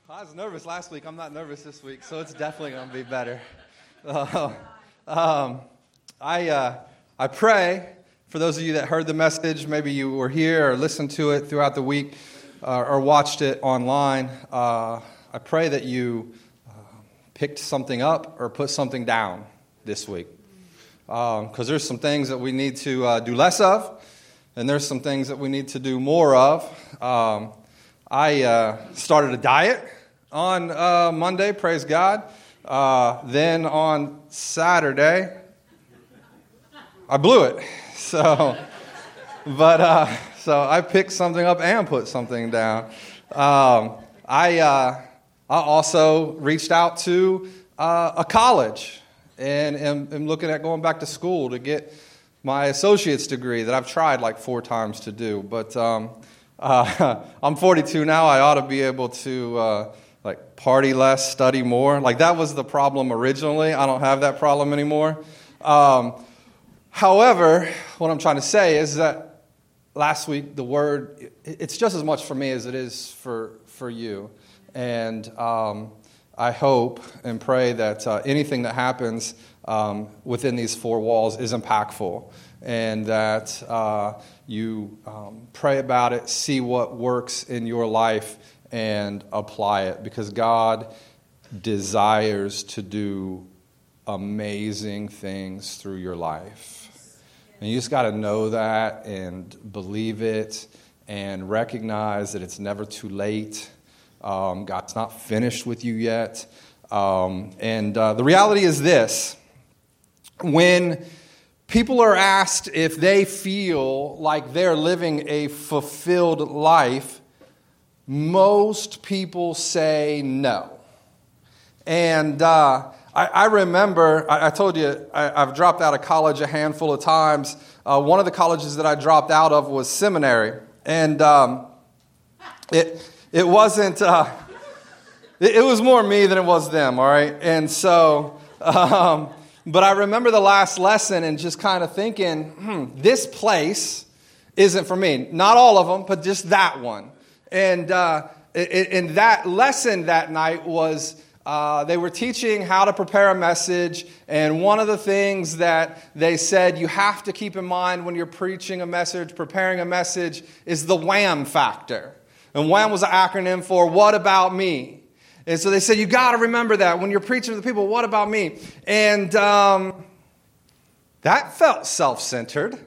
I was nervous last week. I'm not nervous this week, so it's definitely going to be better. I pray for those of you that heard the message, maybe you were here or listened to it throughout the week or watched it online. I pray that you picked something up or put something down this week. Because there's some things that we need to do less of, and there's some things that we need to do more of. I started a diet on Monday, praise God. Then on Saturday, I blew it. So I picked something up and put something down. I also reached out to a college and am looking at going back to school to get my associate's degree that I've tried like 4 times to do. But I'm 42 now. I ought to be able to party less, study more. Like that was the problem originally. I don't have that problem anymore. However, what I'm trying to say is that last week the word, it's just as much for me as it is for you. And I hope and pray that anything that happens within these 4 walls is impactful, and that you pray about it, see what works in your life, and apply it, because God desires to do amazing things through your life. And you just got to know that and believe it and recognize that it's never too late. God's not finished with you yet. The reality is this: when people are asked if they feel like they're living a fulfilled life, most people say no. And I remember, I told you, I've dropped out of college a handful of times. One of the colleges that I dropped out of was seminary. And it wasn't, it was more me than it was them, all right? And so, but I remember the last lesson and just kind of thinking, this place isn't for me. Not all of them, but just that one. And that lesson that night was they were teaching how to prepare a message. And one of the things that they said you have to keep in mind when you're preaching a message, preparing a message, is the WHAM factor. And WHAM was an acronym for what about me? And so they said, you got to remember that when you're preaching to the people, what about me? And that felt self-centered.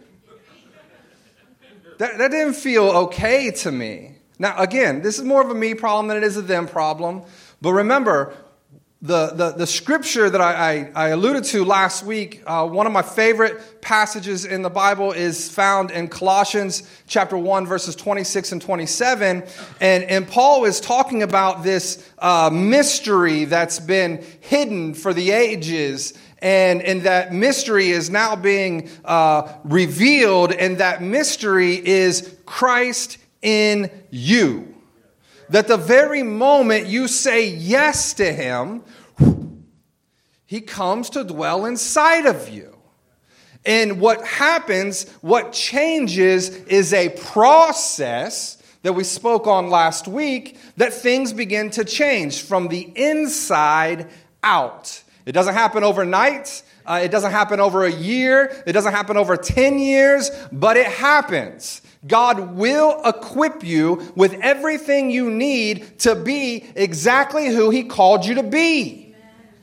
That didn't feel okay to me. Now, again, this is more of a me problem than it is a them problem. But remember, the scripture that I alluded to last week, one of my favorite passages in the Bible is found in Colossians chapter 1, verses 26 and 27. And Paul is talking about this mystery that's been hidden for the ages. And that mystery is now being revealed. And that mystery is Christ in you. That the very moment you say yes to him, he comes to dwell inside of you. And what happens, what changes, is a process that we spoke on last week, that things begin to change from the inside out. It doesn't happen overnight. It doesn't happen over a year. It doesn't happen over 10 years, but it happens. God will equip you with everything you need to be exactly who he called you to be.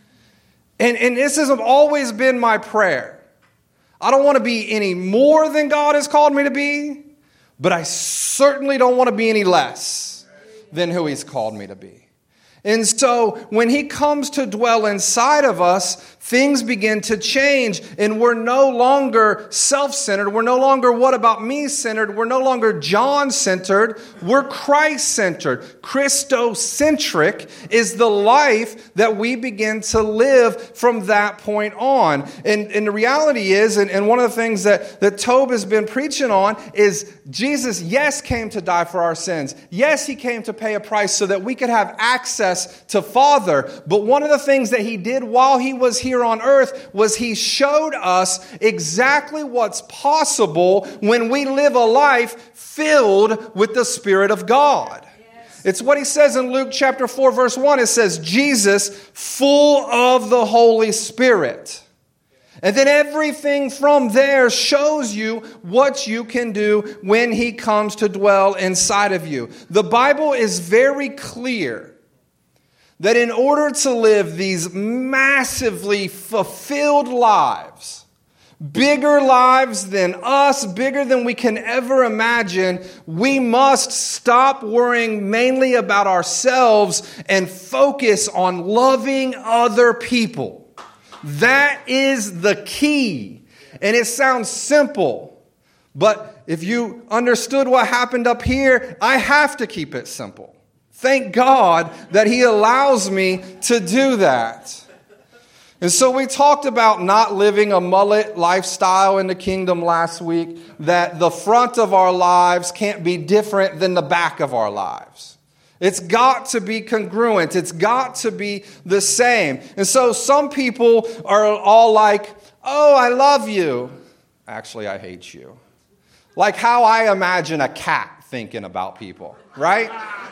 And this has always been my prayer. I don't want to be any more than God has called me to be, but I certainly don't want to be any less than who he's called me to be. And so when he comes to dwell inside of us, things begin to change, and we're no longer self-centered. We're no longer what about me centered. We're no longer John centered. We're Christ centered. Christocentric is the life that we begin to live from that point on. And the reality is, and one of the things that Tobe has been preaching on is Jesus, yes, came to die for our sins. Yes, he came to pay a price so that we could have access to Father. But one of the things that he did while he was here on earth was he showed us exactly what's possible when we live a life filled with the Spirit of God. It's what he says in Luke chapter 4, verse 1. It says, Jesus, full of the Holy Spirit. And then everything from there shows you what you can do when he comes to dwell inside of you. The Bible is very clear that in order to live these massively fulfilled lives, bigger lives than us, bigger than we can ever imagine, we must stop worrying mainly about ourselves and focus on loving other people. That is the key. And it sounds simple, but if you understood what happened up here, I have to keep it simple. Thank God that he allows me to do that. And so we talked about not living a mullet lifestyle in the kingdom last week, that the front of our lives can't be different than the back of our lives. It's got to be congruent. It's got to be the same. And so some people are all like, oh, I love you. Actually, I hate you. Like how I imagine a cat thinking about people, right?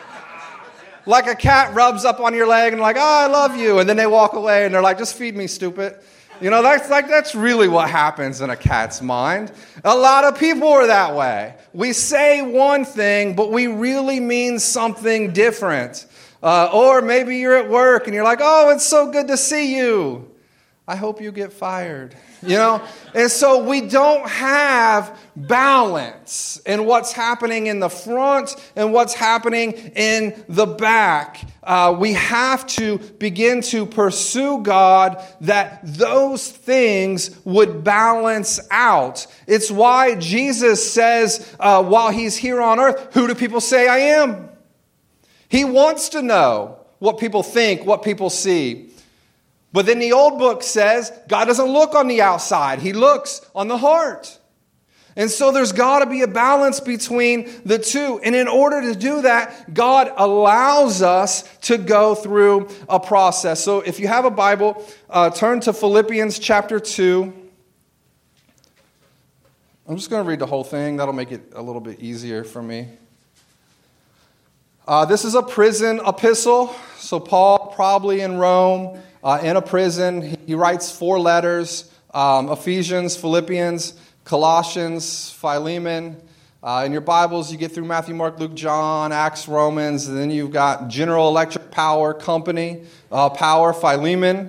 Like a cat rubs up on your leg and like, oh, I love you. And then they walk away and they're like, just feed me, stupid. You know, that's really what happens in a cat's mind. A lot of people are that way. We say one thing, but we really mean something different. Or maybe you're at work and you're like, oh, it's so good to see you. I hope you get fired. You know? And so we don't have balance in what's happening in the front and what's happening in the back. We have to begin to pursue God that those things would balance out. It's why Jesus says, while he's here on earth, who do people say I am? He wants to know what people think, what people see. But then the old book says God doesn't look on the outside. He looks on the heart. And so there's got to be a balance between the two. And in order to do that, God allows us to go through a process. So if you have a Bible, turn to Philippians chapter 2. I'm just going to read the whole thing. That'll make it a little bit easier for me. This is a prison epistle. So Paul, probably in Rome, in a prison, he writes 4 letters, Ephesians, Philippians, Colossians, Philemon. In your Bibles, you get through Matthew, Mark, Luke, John, Acts, Romans, and then you've got General Electric Power Company, Philemon,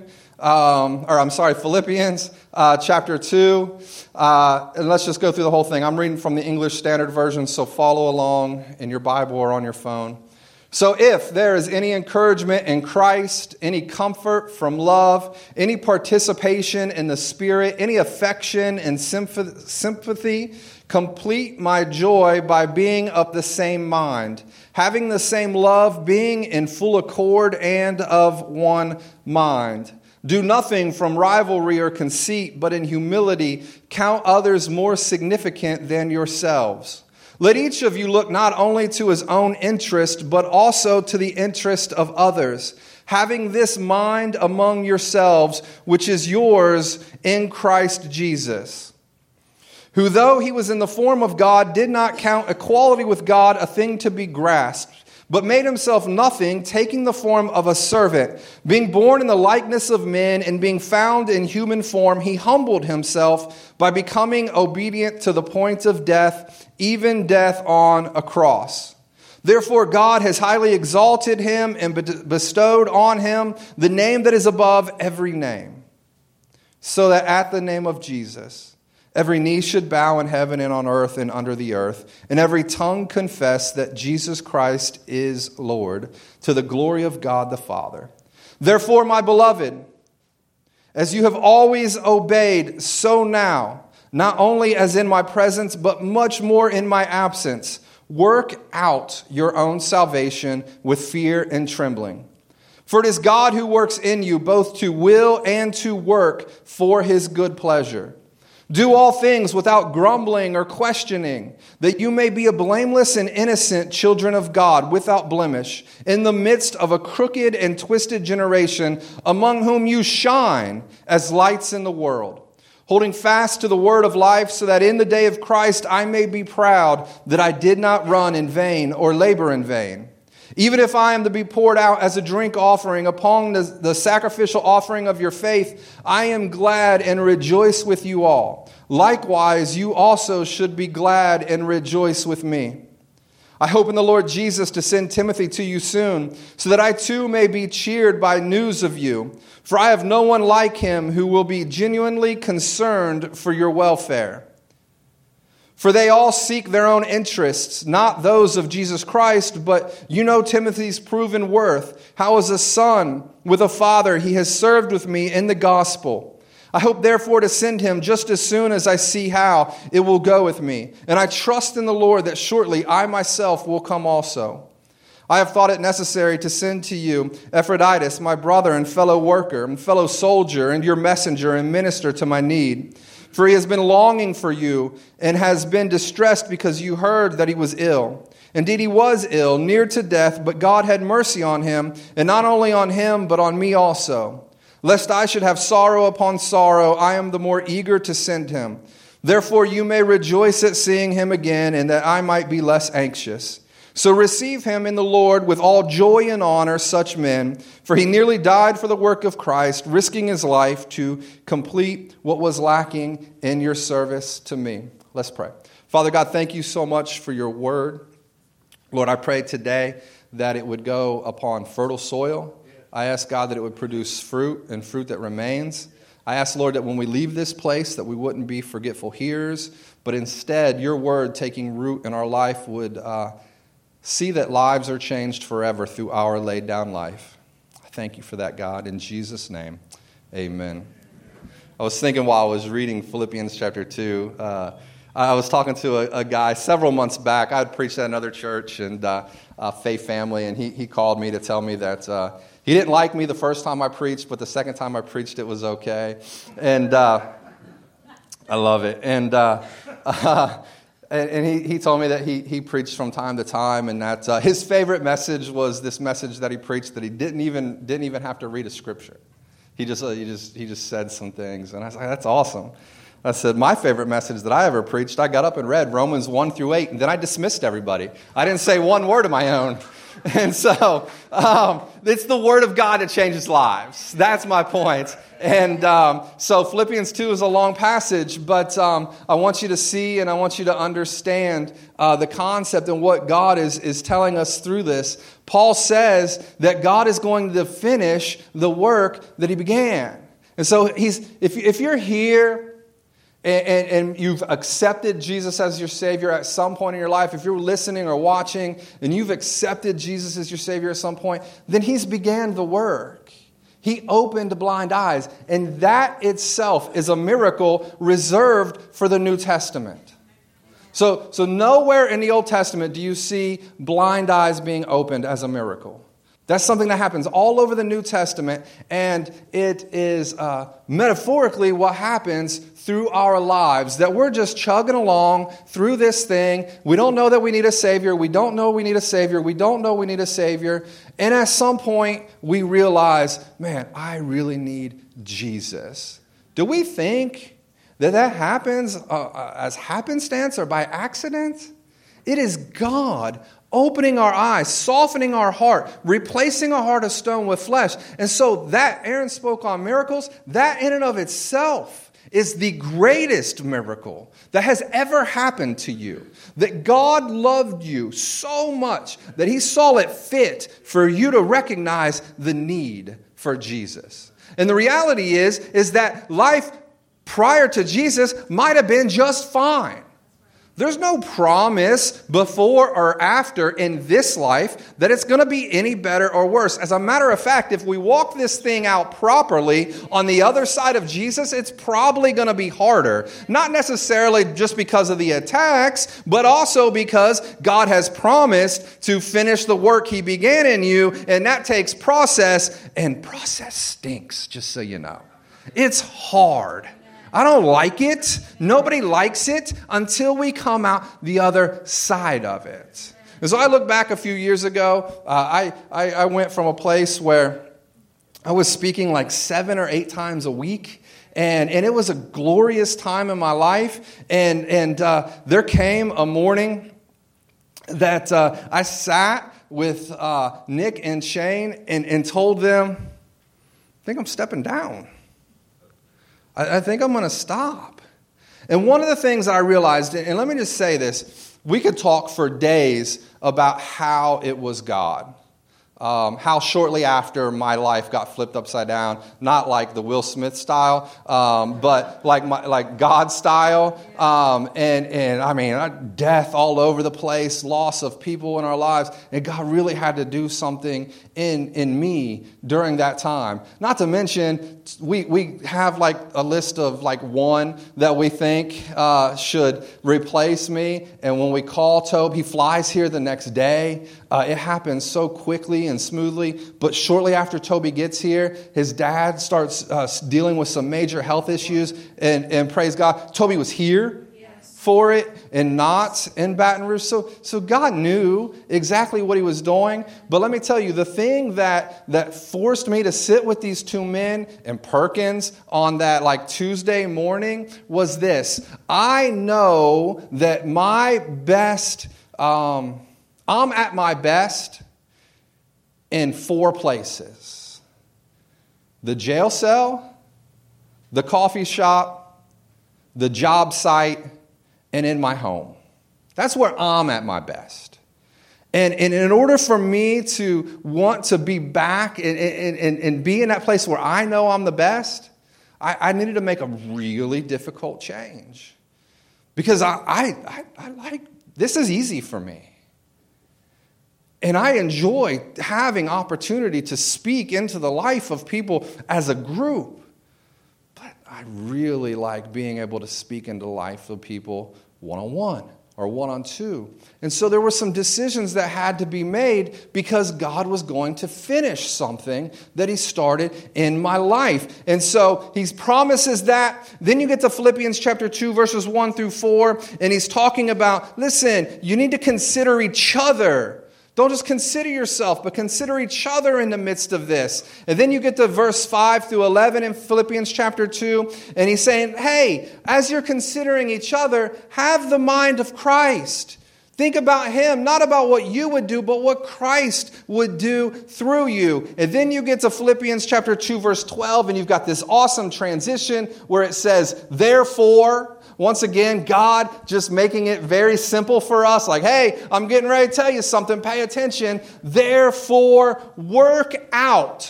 Philippians, chapter 2. And let's just go through the whole thing. I'm reading from the English Standard Version, so follow along in your Bible or on your phone. So if there is any encouragement in Christ, any comfort from love, any participation in the Spirit, any affection and sympathy, complete my joy by being of the same mind, having the same love, being in full accord and of one mind. Do nothing from rivalry or conceit, but in humility count others more significant than yourselves. Let each of you look not only to his own interest, but also to the interest of others, having this mind among yourselves, which is yours in Christ Jesus, who though he was in the form of God, did not count equality with God a thing to be grasped, but made himself nothing, taking the form of a servant. Being born in the likeness of men and being found in human form, he humbled himself by becoming obedient to the point of death, even death on a cross. Therefore God has highly exalted him and bestowed on him the name that is above every name, so that at the name of Jesus every knee should bow in heaven and on earth and under the earth, and every tongue confess that Jesus Christ is Lord, to the glory of God the Father. Therefore, my beloved, as you have always obeyed, so now, not only as in my presence, but much more in my absence, work out your own salvation with fear and trembling. For it is God who works in you both to will and to work for his good pleasure. Do all things without grumbling or questioning, that you may be a blameless and innocent children of God, without blemish, in the midst of a crooked and twisted generation, among whom you shine as lights in the world, holding fast to the word of life, so that in the day of Christ I may be proud that I did not run in vain or labor in vain. Even if I am to be poured out as a drink offering upon the sacrificial offering of your faith, I am glad and rejoice with you all. Likewise, you also should be glad and rejoice with me. I hope in the Lord Jesus to send Timothy to you soon, so that I too may be cheered by news of you. For I have no one like him who will be genuinely concerned for your welfare. For they all seek their own interests, not those of Jesus Christ, but you know Timothy's proven worth, how as a son with a father he has served with me in the gospel. I hope therefore to send him just as soon as I see how it will go with me. And I trust in the Lord that shortly I myself will come also. I have thought it necessary to send to you Epaphroditus, my brother and fellow worker, and fellow soldier, and your messenger and minister to my need. For he has been longing for you and has been distressed because you heard that he was ill. Indeed, he was ill, near to death, but God had mercy on him, and not only on him, but on me also. Lest I should have sorrow upon sorrow, I am the more eager to send him. Therefore you may rejoice at seeing him again, and that I might be less anxious. So receive him in the Lord with all joy and honor, such men, for he nearly died for the work of Christ, risking his life to complete what was lacking in your service to me. Let's pray. Father God, thank you so much for your word. Lord, I pray today that it would go upon fertile soil. I ask, God, that it would produce fruit and fruit that remains. I ask, Lord, that when we leave this place, that we wouldn't be forgetful hearers, but instead your word taking root in our life would see that lives are changed forever through our laid down life. I thank you for that, God. In Jesus' name, amen. I was thinking while I was reading Philippians chapter 2, I was talking to a guy several months back. I had preached at another church and Faith Family, and he called me to tell me that he didn't like me the first time I preached, but the second time I preached, it was okay. And I love it. And he told me that he preached from time to time, and that his favorite message was this message that he preached that he didn't even have to read a scripture. He just said some things, and I was like, that's awesome. I said, my favorite message that I ever preached, I got up and read Romans 1-8, and then I dismissed everybody. I didn't say one word of my own. And so it's the Word of God that changes lives. That's my point. And so Philippians 2 is a long passage, but I want you to see and I want you to understand the concept and what God is telling us through this. Paul says that God is going to finish the work that he began. And so if you're here and you've accepted Jesus as your Savior at some point in your life, if you're listening or watching and you've accepted Jesus as your Savior at some point, then he's began the work. He opened blind eyes, and that itself is a miracle reserved for the New Testament. So nowhere in the Old Testament do you see blind eyes being opened as a miracle. That's something that happens all over the New Testament, and it is metaphorically what happens through our lives, that we're just chugging along through this thing. We don't know that we need a Savior. We don't know we need a Savior. We don't know we need a Savior. And at some point, we realize, man, I really need Jesus. Do we think that happens as happenstance or by accident? It is God opening our eyes, softening our heart, replacing a heart of stone with flesh. And so that, Aaron spoke on miracles, that in and of itself is the greatest miracle that has ever happened to you. That God loved you so much that he saw it fit for you to recognize the need for Jesus. And the reality is that life prior to Jesus might have been just fine. There's no promise before or after in this life that it's going to be any better or worse. As a matter of fact, if we walk this thing out properly on the other side of Jesus, it's probably going to be harder. Not necessarily just because of the attacks, but also because God has promised to finish the work he began in you, and that takes process, and process stinks, just so you know. It's hard. I don't like it. Nobody likes it until we come out the other side of it. And so I look back a few years ago. I went from a place where I was speaking like 7 or 8 times a week. And it was a glorious time in my life. And there came a morning that I sat with Nick and Shane and told them, I think I'm stepping down. I think I'm going to stop. And one of the things I realized, and let me just say this, we could talk for days about how it was God. How shortly after my life got flipped upside down, not like the Will Smith style, but like God style, and I mean death all over the place, loss of people in our lives, and God really had to do something in me during that time. Not to mention, we have like a list of like one that we think should replace me, and when we call Tobe, he flies here the next day. It happens so quickly and smoothly, but shortly after Toby gets here, his dad starts dealing with some major health issues, and praise God, Toby was here for it and not in Baton Rouge. So God knew exactly what he was doing. But let me tell you, the thing that forced me to sit with these two men in Perkins on that like Tuesday morning was this. I know that my best, I'm at my best in 4 places: the jail cell, the coffee shop, the job site, and in my home. That's where I'm at my best. And in order for me to want to be back and be in that place where I know I'm the best, I needed to make a really difficult change. Because I like, this is easy for me. And I enjoy having opportunity to speak into the life of people as a group. But I really like being able to speak into the life of people one-on-one or one-on-two. And so there were some decisions that had to be made because God was going to finish something that he started in my life. And so he promises that. Then you get to Philippians chapter 2, verses 1 through 4, and he's talking about, listen, you need to consider each other. Don't just consider yourself, but consider each other in the midst of this. And then you get to verse 5 through 11 in Philippians chapter 2. And he's saying, hey, as you're considering each other, have the mind of Christ. Think about him, not about what you would do, but what Christ would do through you. And then you get to Philippians chapter 2, verse 12, and you've got this awesome transition where it says, therefore. Once again, God just making it very simple for us. Like, hey, I'm getting ready to tell you something. Pay attention. Therefore, work out.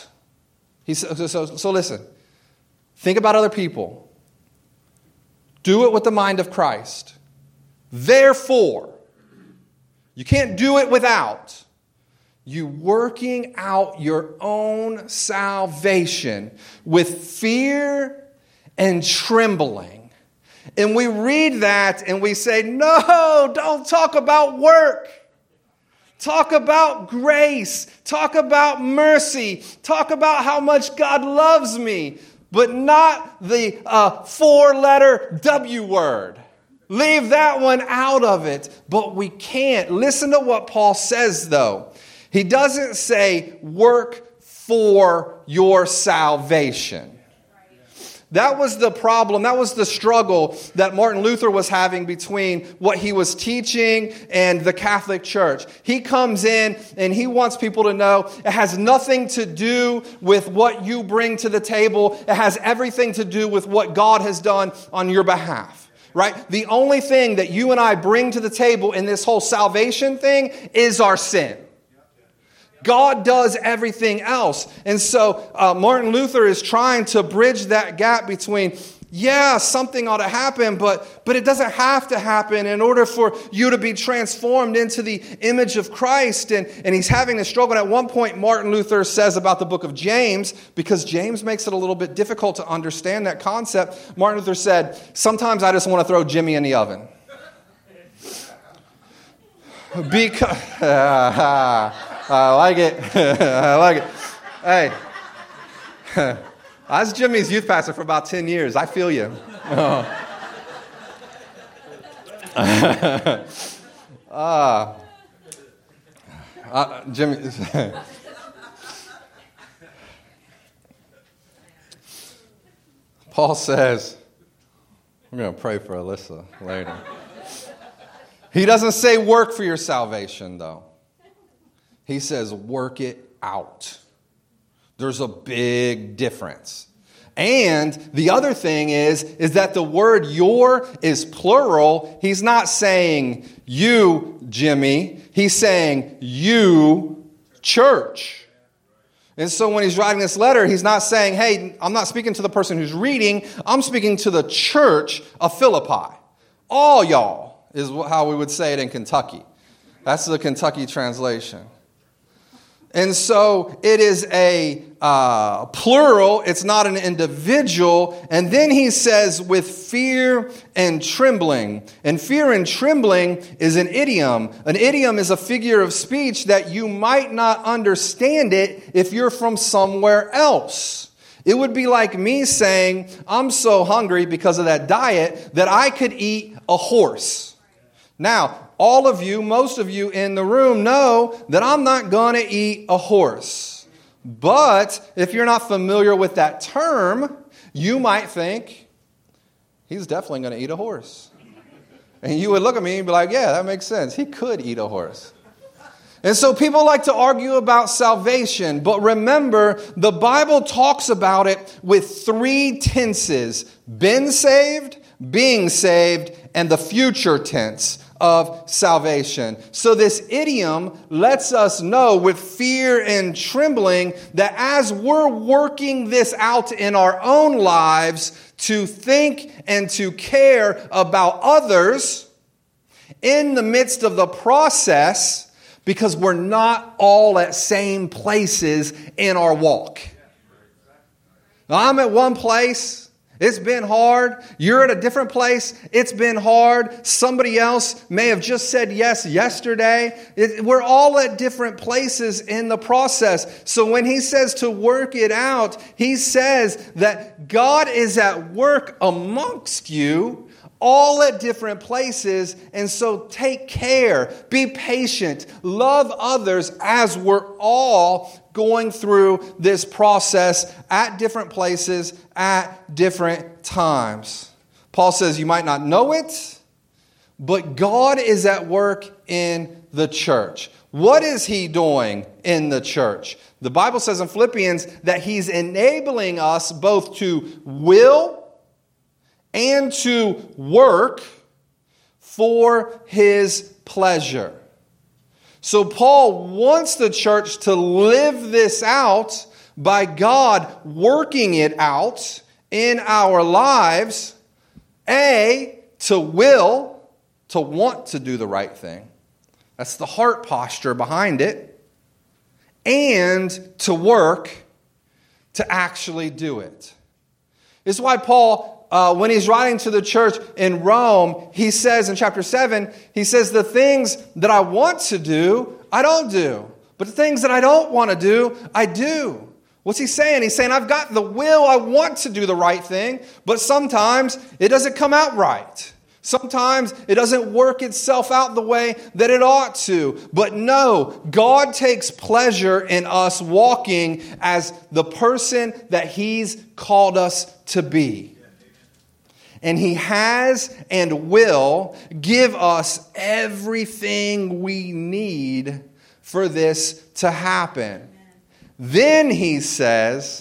So listen. Think about other people. Do it with the mind of Christ. Therefore, you can't do it without you working out your own salvation with fear and trembling. And we read that and we say, no, don't talk about work. Talk about grace. Talk about mercy. Talk about how much God loves me. But not the 4-letter W word. Leave that one out of it. But we can't. Listen to what Paul says, though. He doesn't say work for your salvation. That was the problem. That was the struggle that Martin Luther was having between what he was teaching and the Catholic Church. He comes in and he wants people to know it has nothing to do with what you bring to the table. It has everything to do with what God has done on your behalf. Right? The only thing that you and I bring to the table in this whole salvation thing is our sin. God does everything else. And so Martin Luther is trying to bridge that gap between, yeah, something ought to happen, but it doesn't have to happen in order for you to be transformed into the image of Christ. And he's having a struggle. And at one point, Martin Luther says about the book of James, because James makes it a little bit difficult to understand that concept, Martin Luther said, sometimes I just want to throw Jimmy in the oven. Because... I like it. I like it. Hey, I was Jimmy's youth pastor for about 10 years. I feel you. Jimmy. Paul says, I'm going to pray for Alyssa later. He doesn't say work for your salvation, though. He says, work it out. There's a big difference. And the other thing is that the word your is plural. He's not saying you, Jimmy. He's saying you, church. And so when he's writing this letter, he's not saying, hey, I'm not speaking to the person who's reading. I'm speaking to the church of Philippi. All y'all is how we would say it in Kentucky. That's the Kentucky translation. And so it is a plural. It's not an individual. And then he says, with fear and trembling. And fear and trembling is an idiom. An idiom is a figure of speech that you might not understand it if you're from somewhere else. It would be like me saying, I'm so hungry because of that diet that I could eat a horse. Now, all of you, most of you in the room know that I'm not going to eat a horse. But if you're not familiar with that term, you might think, he's definitely going to eat a horse. And you would look at me and be like, yeah, that makes sense. He could eat a horse. And so people like to argue about salvation. But remember, the Bible talks about it with three tenses: been saved, being saved, and the future tense of salvation. So this idiom lets us know with fear and trembling that as we're working this out in our own lives to think and to care about others in the midst of the process, because we're not all at same places in our walk. Now, I'm at one place. It's been hard. You're at a different place. It's been hard. Somebody else may have just said yes yesterday. We're all at different places in the process. So when he says to work it out, he says that God is at work amongst you, all at different places. And so take care, be patient, love others as we're all going through this process at different places at different times. Paul says you might not know it, but God is at work in the church. What is he doing in the church? The Bible says in Philippians that he's enabling us both to will and to work for his pleasure. So Paul wants the church to live this out by God working it out in our lives. A, to will, to want to do the right thing. That's the heart posture behind it. And to work to actually do it. This is why Paul, when he's writing to the church in Rome, he says in chapter 7, he says, the things that I want to do, I don't do. But the things that I don't want to do, I do. What's he saying? He's saying, I've got the will, I want to do the right thing, but sometimes it doesn't come out right. Sometimes it doesn't work itself out the way that it ought to. But no, God takes pleasure in us walking as the person that he's called us to be. And he has and will give us everything we need for this to happen. Then he says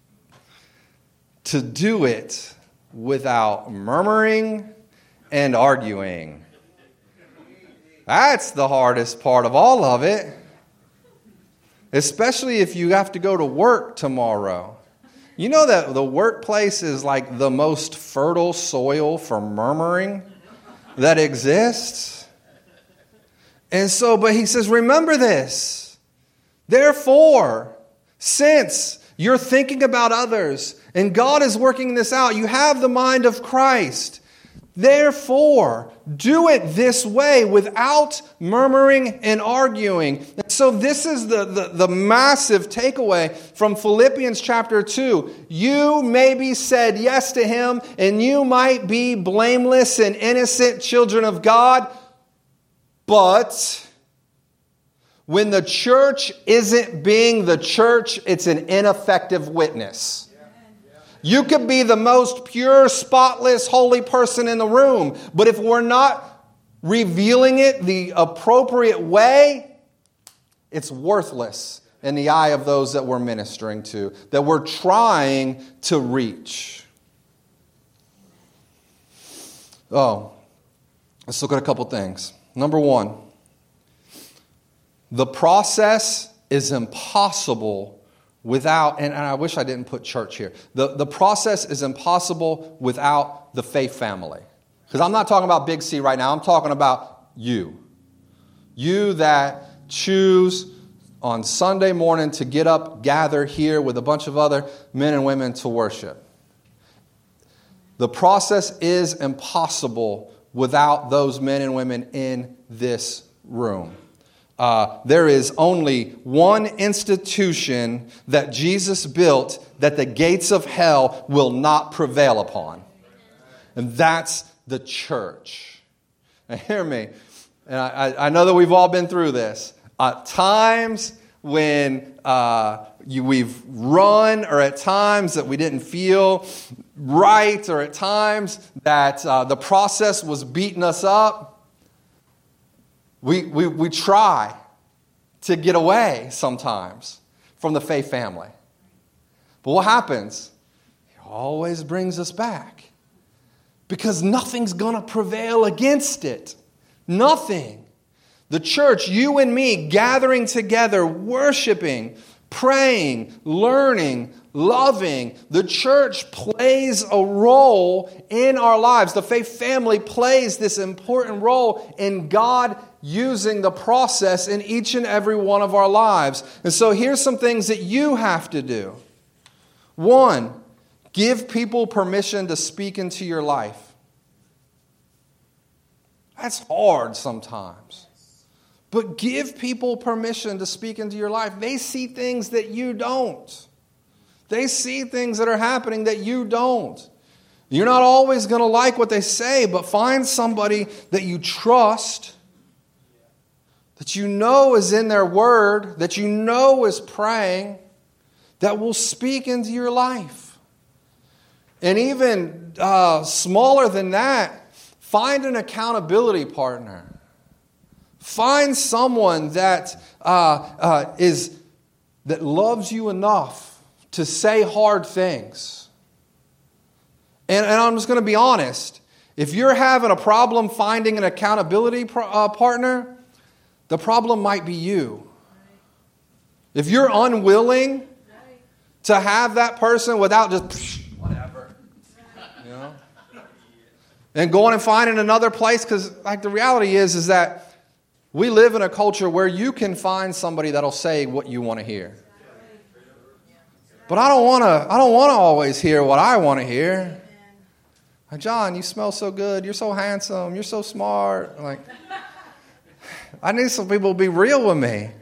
to do it without murmuring and arguing. That's the hardest part of all of it. Especially if you have to go to work tomorrow. You know that the workplace is like the most fertile soil for murmuring that exists. And so, but he says, remember this. Therefore, since you're thinking about others and God is working this out, you have the mind of Christ. Therefore, do it this way without murmuring and arguing. And so this is the massive takeaway from Philippians chapter 2. You maybe said yes to him, and you might be blameless and innocent children of God. But when the church isn't being the church, it's an ineffective witness. You could be the most pure, spotless, holy person in the room. But if we're not revealing it the appropriate way, it's worthless in the eye of those that we're ministering to, that we're trying to reach. Oh, let's look at a couple things. Number one, the process is impossible without, and I wish I didn't put church here. The process is impossible without the faith family. Because I'm not talking about Big C right now. I'm talking about you. You that choose on Sunday morning to get up, gather here with a bunch of other men and women to worship. The process is impossible without those men and women in this room. There is only one institution that Jesus built that the gates of hell will not prevail upon. And that's the church. Now hear me. And I know that we've all been through this. At times when we've run, or at times that we didn't feel right, or at times that the process was beating us up, we try to get away sometimes from the faith family. But what happens? It always brings us back. Because nothing's going to prevail against it. Nothing. The church, you and me, gathering together, worshiping, praying, learning, loving. The church plays a role in our lives. The faith family plays this important role in God using the process in each and every one of our lives. And so here's some things that you have to do. One, give people permission to speak into your life. That's hard sometimes. But give people permission to speak into your life. They see things that you don't. They see things that are happening that you don't. You're not always going to like what they say, but find somebody that you trust, that you know is in their word, that you know is praying, that will speak into your life. And even smaller than that, find an accountability partner. Find someone that that loves you enough to say hard things. And I'm just going to be honest. If you're having a problem finding an accountability partner, the problem might be you. If you're unwilling to have that person without just whatever, you know, and going and finding another place, because like the reality is that we live in a culture where you can find somebody that'll say what you want to hear. But I don't want to always hear what I want to hear. John, you smell so good. You're so handsome. You're so smart. Like, I need some people to be real with me.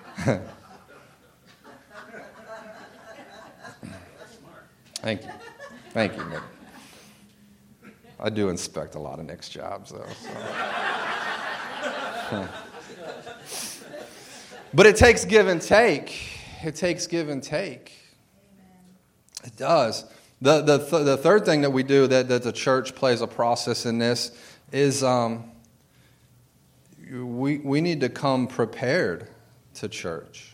Thank you. Thank you, Nick. I do inspect a lot of Nick's jobs, though. So. But it takes give and take. It takes give and take. It does. The third thing that we do that the church plays a process in this is we need to come prepared to church.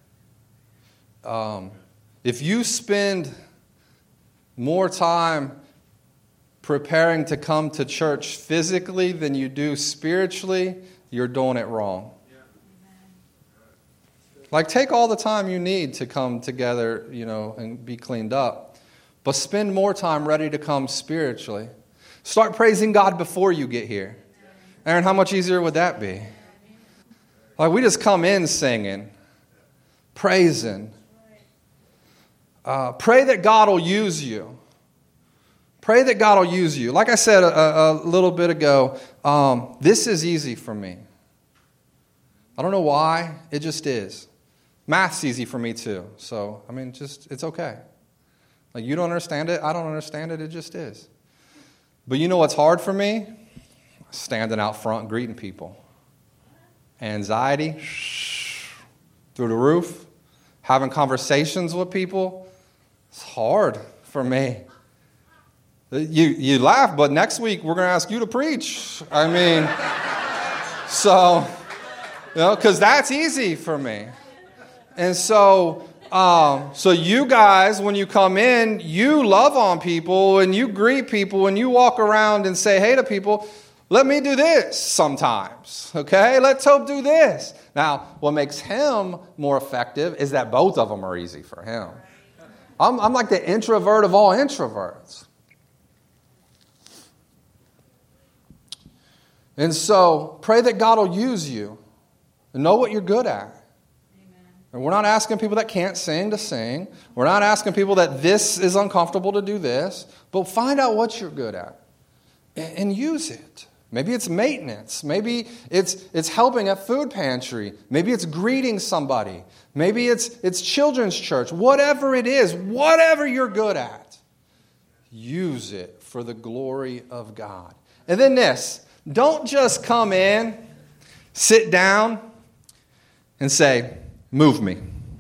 If you spend more time preparing to come to church physically than you do spiritually, you're doing it wrong. Like, take all the time you need to come together, you know, and be cleaned up. But spend more time ready to come spiritually. Start praising God before you get here. Aaron, how much easier would that be? Like, we just come in singing, praising. Pray that God will use you. Pray that God will use you. Like I said a little bit ago, this is easy for me. I don't know why. It just is. Math's easy for me too. So, I mean, just it's okay. Like, you don't understand it. I don't understand it. It just is. But you know what's hard for me? Standing out front greeting people. Anxiety through the roof. Having conversations with people. It's hard for me. You laugh, but next week we're going to ask you to preach. I mean, so Because that's easy for me. And so you guys, when you come in, you love on people and you greet people and you walk around and say hey to people. Let me do this sometimes, okay? Let Tope do this. Now, what makes him more effective is that both of them are easy for him. I'm like the introvert of all introverts. And so, pray that God will use you and know what you're good at. Amen. And we're not asking people that can't sing to sing. We're not asking people that this is uncomfortable to do this. But find out what you're good at and use it. Maybe it's maintenance. Maybe it's helping at food pantry. Maybe it's greeting somebody. Maybe it's children's church. Whatever it is, whatever you're good at, use it for the glory of God. And then this, don't just come in, sit down, and say, move me.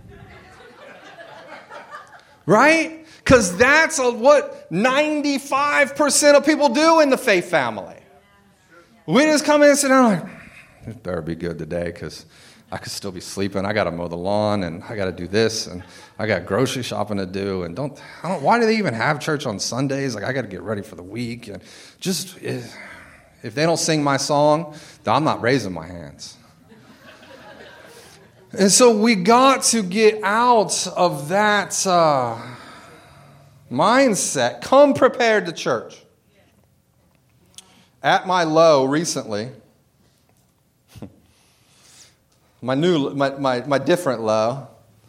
Right? Because that's what 95% of people do in the faith family. We just come in and sit down like, it better be good today because I could still be sleeping. I got to mow the lawn and I got to do this and I got grocery shopping to do. And why do they even have church on Sundays? Like I got to get ready for the week. And just, if they don't sing my song, then I'm not raising my hands. And so we got to get out of that mindset. Come prepared to church. At my low recently, my different low,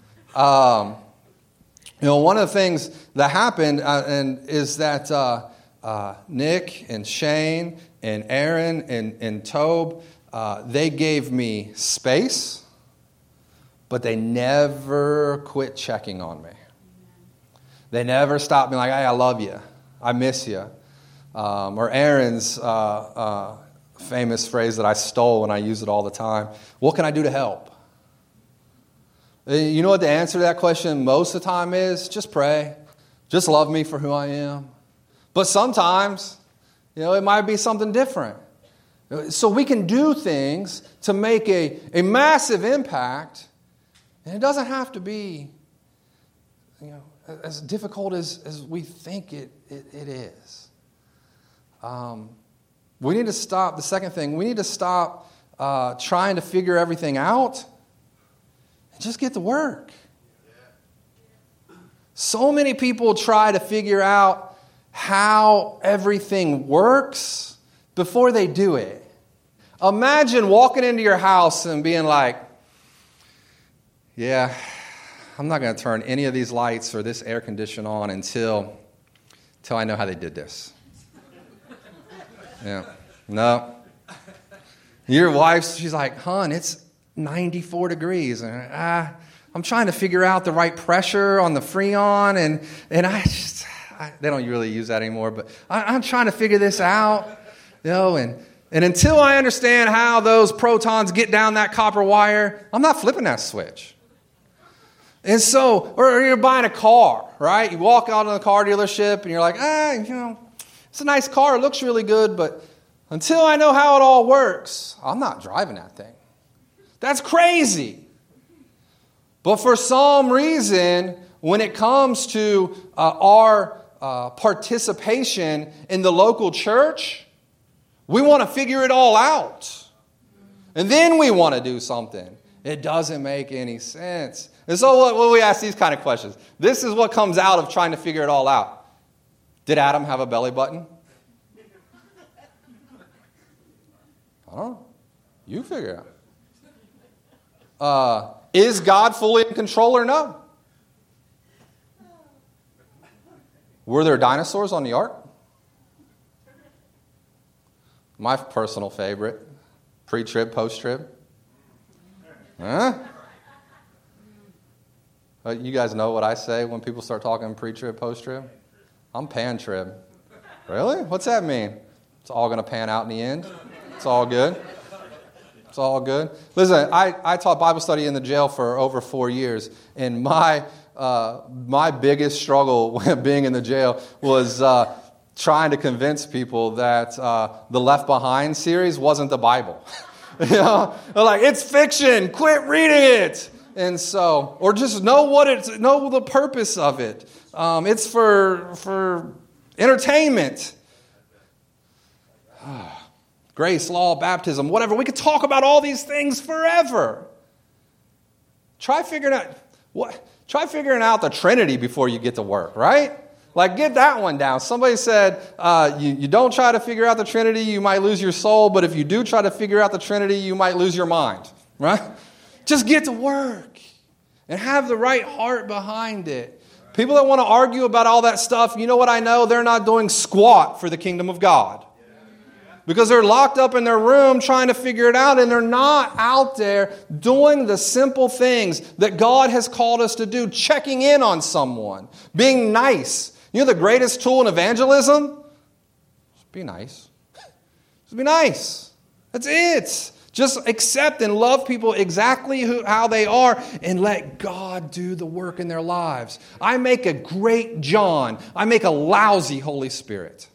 one of the things that happened is that Nick and Shane and Aaron and Tobe, they gave me space, but they never quit checking on me. They never stopped being like, hey, I love you. I miss you. Or Aaron's famous phrase that I stole and I use it all the time. What can I do to help? You know what the answer to that question most of the time is? Just pray. Just love me for who I am. But sometimes, it might be something different. So we can do things to make a massive impact. And it doesn't have to be, as difficult as we think it is. We need to stop, the second thing, we need to stop trying to figure everything out and just get to work. So many people try to figure out how everything works before they do it. Imagine walking into your house and being like, yeah, I'm not going to turn any of these lights or this air conditioner on until I know how they did this. Yeah. No. Your wife, she's like, hon, it's 94 degrees. And I'm trying to figure out the right pressure on the Freon. And they don't really use that anymore, but I'm trying to figure this out. And until I understand how those protons get down that copper wire, I'm not flipping that switch. And so, or you're buying a car, right? You walk out of the car dealership and you're like, it's a nice car. It looks really good, but until I know how it all works, I'm not driving that thing. That's crazy. But for some reason, when it comes to our participation in the local church, we want to figure it all out. And then we want to do something. It doesn't make any sense. And so when we ask these kind of questions, this is what comes out of trying to figure it all out. Did Adam have a belly button? I don't know. You figure it out. Is God fully in control or no? Were there dinosaurs on the ark? My personal favorite. Pre-trib, post-trib. Huh? You guys know what I say when people start talking pre-trib, post-trib? I'm pan-trib. Really? What's that mean? It's all going to pan out in the end. It's all good. It's all good. Listen, I taught Bible study in the jail for over 4 years, and my biggest struggle being in the jail was trying to convince people that the Left Behind series wasn't the Bible. You know, they're like, it's fiction. Quit reading it. And so, or just know the purpose of it. It's for entertainment. Grace, law, baptism, whatever. We could talk about all these things forever. Try figuring out the Trinity before you get to work, right? Like, get that one down. Somebody said, you don't try to figure out the Trinity, you might lose your soul. But if you do try to figure out the Trinity, you might lose your mind, right? Just get to work and have the right heart behind it. People that want to argue about all that stuff, you know what I know? They're not doing squat for the kingdom of God. Because they're locked up in their room trying to figure it out, and they're not out there doing the simple things that God has called us to do, checking in on someone, being nice. You know the greatest tool in evangelism? Just be nice. Just be nice. That's it. Just accept and love people exactly how they are and let God do the work in their lives. I make a great John. I make a lousy Holy Spirit.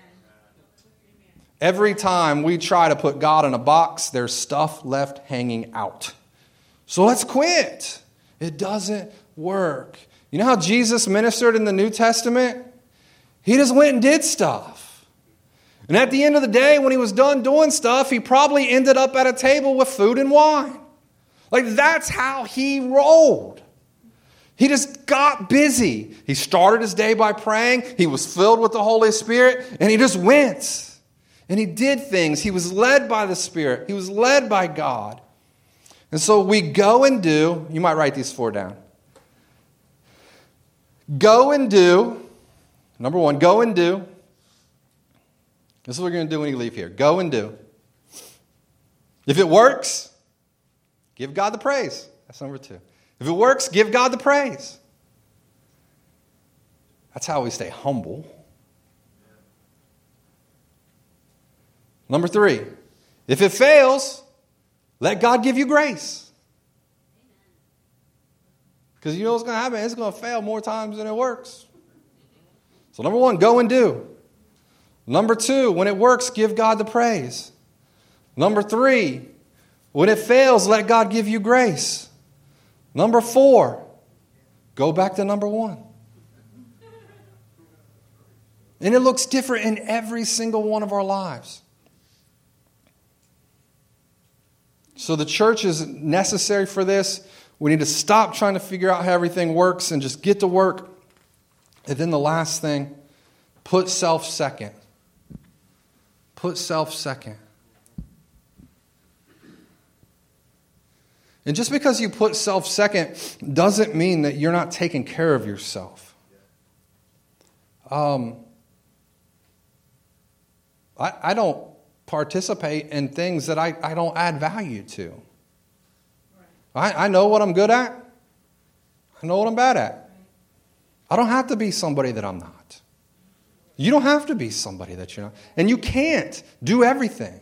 Every time we try to put God in a box, there's stuff left hanging out. So let's quit. It doesn't work. You know how Jesus ministered in the New Testament? He just went and did stuff. And at the end of the day, when he was done doing stuff, he probably ended up at a table with food and wine. Like, that's how he rolled. He just got busy. He started his day by praying. He was filled with the Holy Spirit, and he just went. And he did things. He was led by the Spirit. He was led by God. And so we go and do. You might write these 4 down. Go and do. Number 1, go and do. This is what we're going to do when you leave here. Go and do. If it works, give God the praise. That's number 2. If it works, give God the praise. That's how we stay humble. Number 3, if it fails, let God give you grace. Because you know what's going to happen? It's going to fail more times than it works. So number 1, go and do. Number 2, when it works, give God the praise. Number 3, when it fails, let God give you grace. Number 4, go back to number 1. And it looks different in every single one of our lives. So the church is necessary for this. We need to stop trying to figure out how everything works and just get to work. And then the last thing, put self second. Put self second. And just because you put self second doesn't mean that you're not taking care of yourself. I don't participate in things that I don't add value to. I know what I'm good at. I know what I'm bad at. I don't have to be somebody that I'm not. You don't have to be somebody that you're not. And you can't do everything.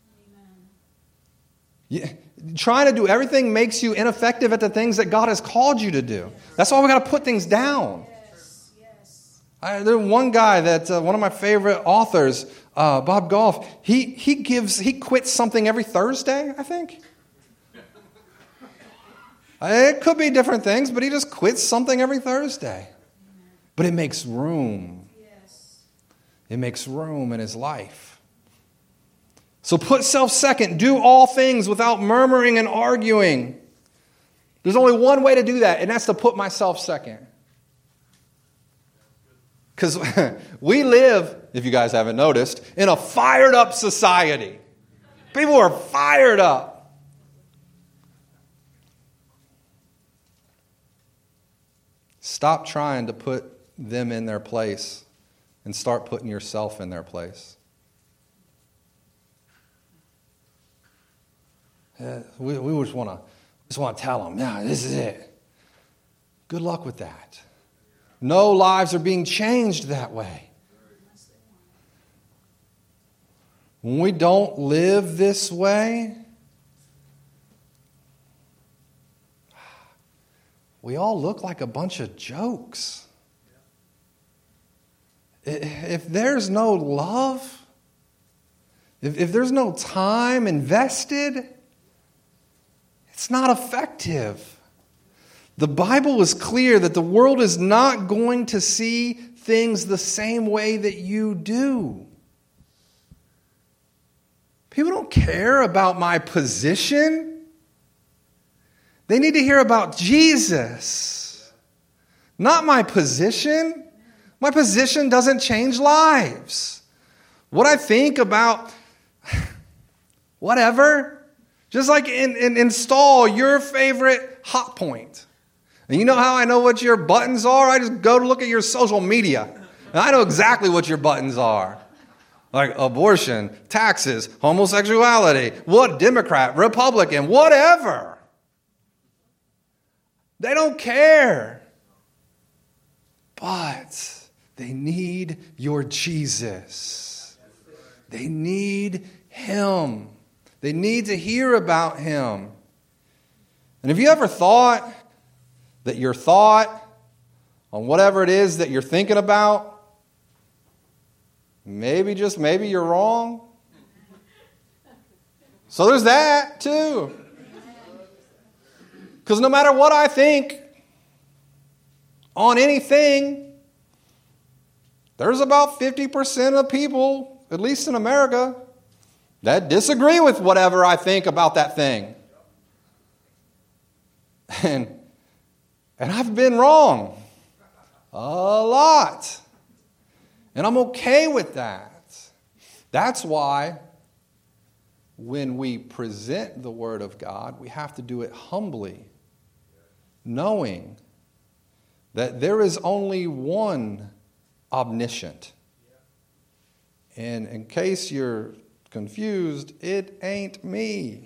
Trying to do everything makes you ineffective at the things that God has called you to do. That's why we got to put things down. There's one guy that one of my favorite authors, Bob Goff, he quits something every Thursday, I think. It could be different things, but he just quits something every Thursday. But it makes room. It makes room in his life. So put self second. Do all things without murmuring and arguing. There's only one way to do that, and that's to put myself second. Because we live, if you guys haven't noticed, in a fired up society. People are fired up. Stop trying to put them in their place and start putting yourself in their place. We just want to tell them, yeah, this is it. Good luck with that. No lives are being changed that way. When we don't live this way, we all look like a bunch of jokes. If there's no love, if there's no time invested, it's not effective. The Bible is clear that the world is not going to see things the same way that you do. People don't care about my position. They need to hear about Jesus, not my position. My position doesn't change lives. What I think about whatever, just like install your favorite hot point. And you know how I know what your buttons are? I just go to look at your social media. And I know exactly what your buttons are. Like abortion, taxes, homosexuality, what Democrat, Republican, whatever. They don't care. But they need your Jesus. They need him. They need to hear about him. And have you ever thought that your thought on whatever it is that you're thinking about, maybe, just maybe, you're wrong? So there's that too. Because no matter what I think on anything, there's about 50% of people, at least in America, that disagree with whatever I think about that thing. And I've been wrong a lot. And I'm okay with that. That's why when we present the Word of God, we have to do it humbly, knowing that there is only one omniscient. And in case you're confused, it ain't me.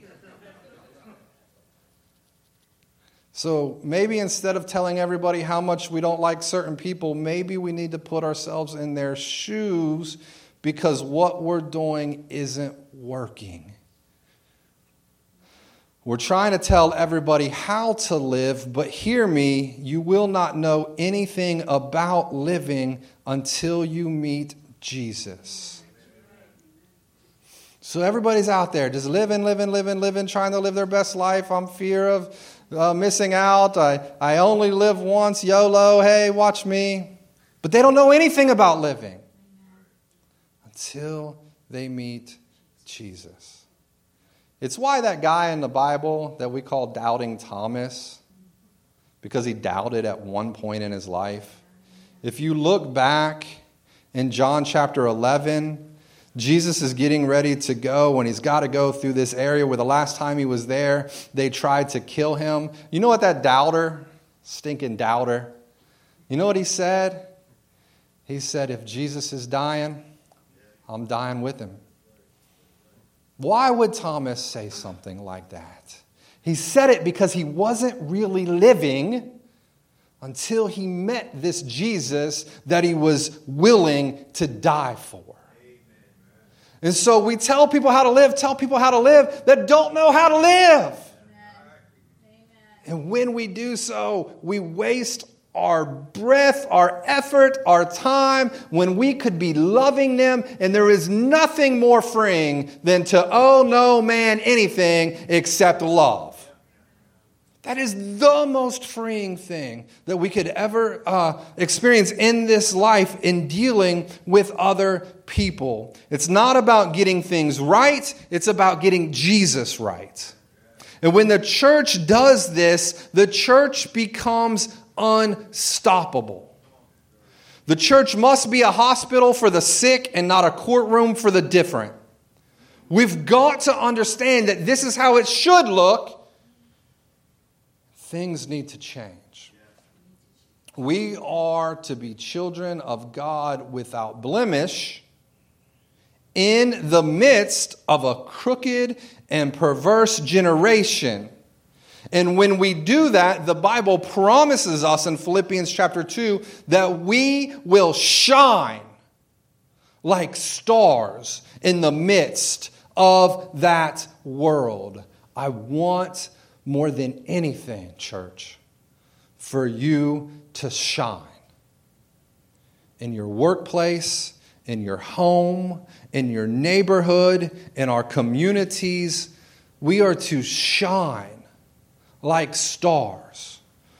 So maybe instead of telling everybody how much we don't like certain people, maybe we need to put ourselves in their shoes because what we're doing isn't working. We're trying to tell everybody how to live, but hear me, you will not know anything about living until you meet Jesus. So everybody's out there just living, trying to live their best life. I'm fear of missing out. I only live once. YOLO. Hey, watch me. But they don't know anything about living until they meet Jesus. It's why that guy in the Bible that we call Doubting Thomas, because he doubted at one point in his life. If you look back in John chapter 11, Jesus is getting ready to go, and he's got to go through this area where the last time he was there, they tried to kill him. You know what that doubter, stinking doubter, you know what he said? He said, if Jesus is dying, I'm dying with him. Why would Thomas say something like that? He said it because he wasn't really living until he met this Jesus that he was willing to die for. And so we tell people how to live that don't know how to live. Amen. And when we do so, we waste our breath, our effort, our time, when we could be loving them. And there is nothing more freeing than to owe no man anything except love. That is the most freeing thing that we could ever experience in this life in dealing with other people. It's not about getting things right. It's about getting Jesus right. And when the church does this, the church becomes unstoppable. The church must be a hospital for the sick and not a courtroom for the different. We've got to understand that this is how it should look. Things need to change. We are to be children of God without blemish in the midst of a crooked and perverse generation. And when we do that, the Bible promises us in Philippians chapter 2 that we will shine like stars in the midst of that world. I want more than anything, church, for you to shine in your workplace, in your home, in your neighborhood, in our communities. We are to shine like stars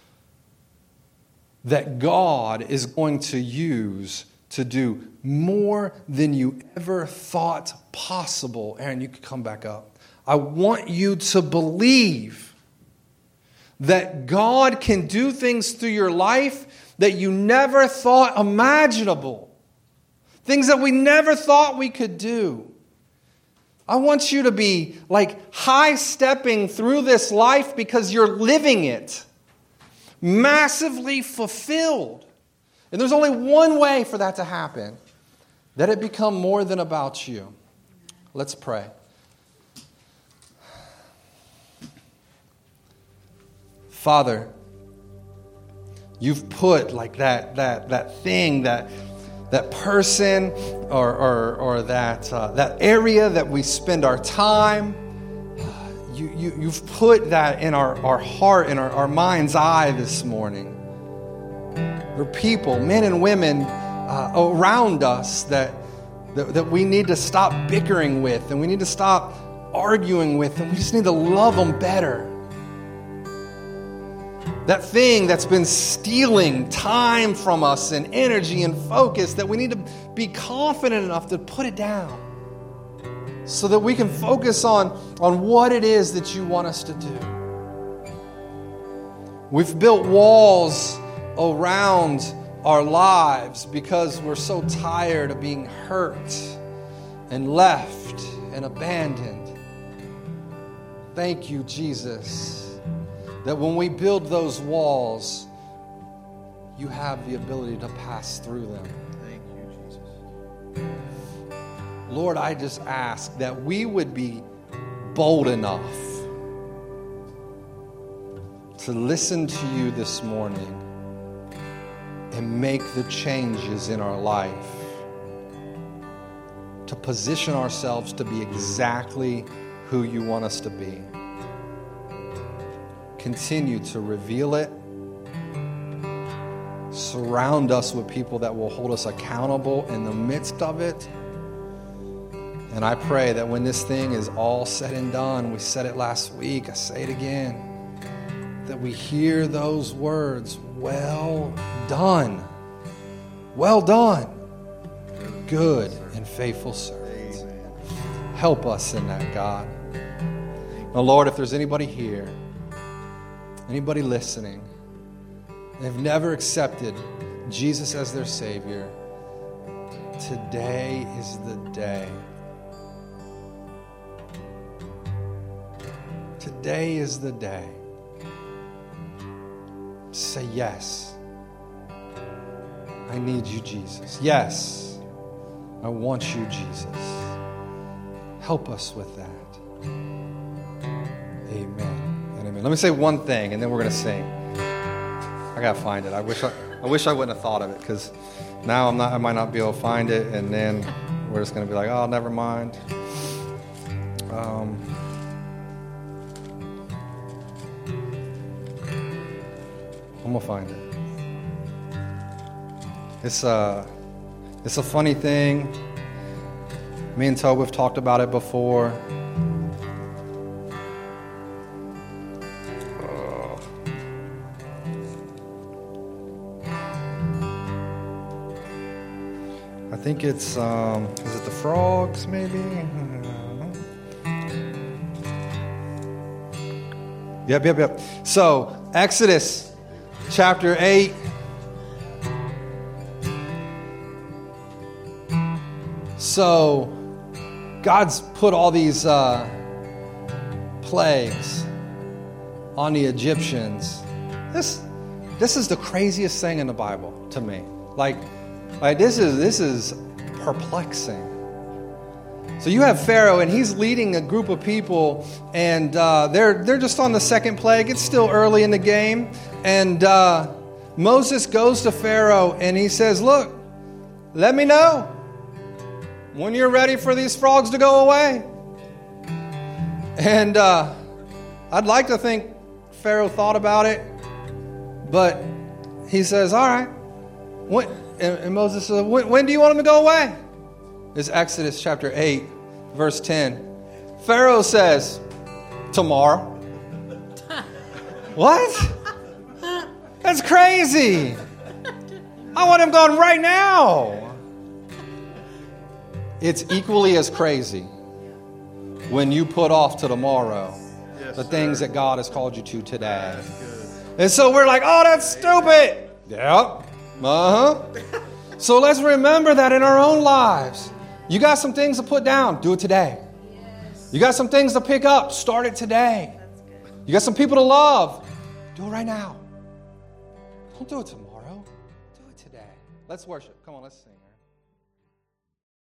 that God is going to use to do more than you ever thought possible. Aaron, you could come back up. I want you to believe that God can do things through your life that you never thought imaginable. Things that we never thought we could do. I want you to be like high-stepping through this life because you're living it. Massively fulfilled. And there's only one way for that to happen. That it become more than about you. Let's pray. Father, you've put like that thing, that person or that area that we spend our time. You've put that in our heart, in our mind's eye this morning. There are people, men and women around us that we need to stop bickering with, and we need to stop arguing with, and we just need to love them better. That thing that's been stealing time from us and energy and focus, that we need to be confident enough to put it down so that we can focus on what it is that you want us to do. We've built walls around our lives because we're so tired of being hurt and left and abandoned. Thank you, Jesus, that when we build those walls, you have the ability to pass through them. Thank you, Jesus. Lord, I just ask that we would be bold enough to listen to you this morning and make the changes in our life to position ourselves to be exactly who you want us to be. Continue to reveal it. Surround us with people that will hold us accountable in the midst of it. And I pray that when this thing is all said and done, we said it last week, I say it again, that we hear those words, well done. Well done. Good and faithful servant. Help us in that, God. Now, Lord, if there's anybody here, anybody listening, they've never accepted Jesus as their Savior, today is the day. Today is the day. Say yes. I need you, Jesus. Yes, I want you, Jesus. Help us with that. Amen and amen. Let me say one thing, and then we're going to sing. I got to find it. I wish I wouldn't have thought of it, because now I might not be able to find it, and then we're just going to be like, oh, never mind. I'm going to find it. It's a funny thing. Me and Tobe have talked about it before. I think it's, is it the frogs, maybe? Yep. So, Exodus chapter 8. So, God's put all these plagues on the Egyptians. This is the craziest thing in the Bible to me. Like this is perplexing. So you have Pharaoh, and he's leading a group of people, and they're just on the second plague. It's still early in the game, and Moses goes to Pharaoh, and he says, "Look, let me know when you're ready for these frogs to go away." And I'd like to think Pharaoh thought about it, but he says, "All right." And Moses says, when do you want them to go away? is Exodus chapter 8, verse 10. Pharaoh says, tomorrow. What? That's crazy. I want him gone right now. It's equally as crazy when you put off to tomorrow the things that God has called you to today. And so we're like, oh, that's stupid. Yeah. So let's remember that in our own lives. You got some things to put down, do it today. You got some things to pick up, start it today. You got some people to love, do it right now. Don't do it tomorrow. Do it today. Let's worship. Come on, let's sing.